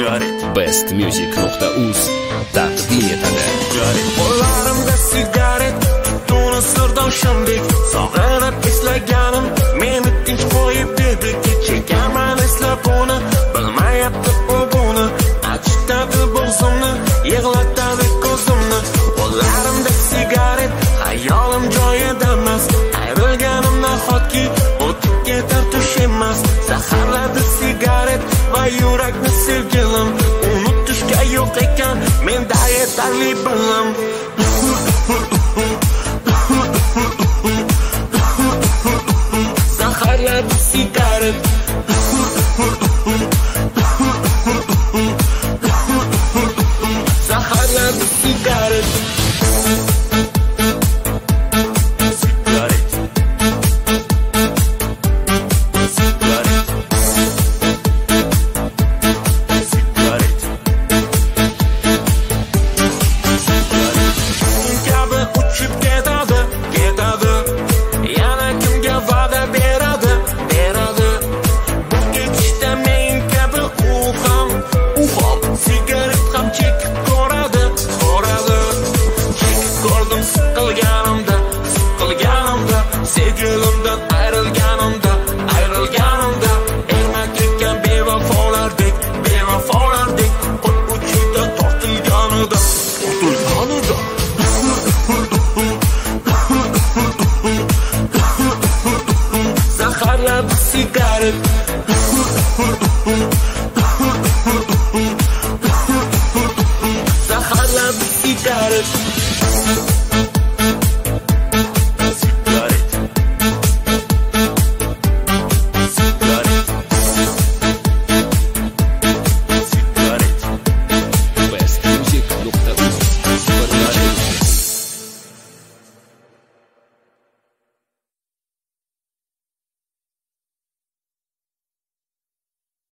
bestmusic.uz taqdim etadi. Qo'llarimda sigaret, tutuni sirdoshimdek, sog'inib eslaganim meni tinch qo'yib dedi. Chekaman eslab uni, bilmayapti u buni, achitadi bo'g'zimni, yig'latadi ko'zimni. Qo'llarimda sigaret, hayolim joyida emas, ayrilganim nahotki o'tib ketar tush emas. Zaharladi sigaret va yurakni sevgilim, unutishga yo'q ekan menda yetarli bilim. Zaharladi sigaret, zaharladi sigaret. Sevgilimdan ayrilganimda ermak ekan bevafolardek qo'l uchida tortilganida zaharladi sigaret.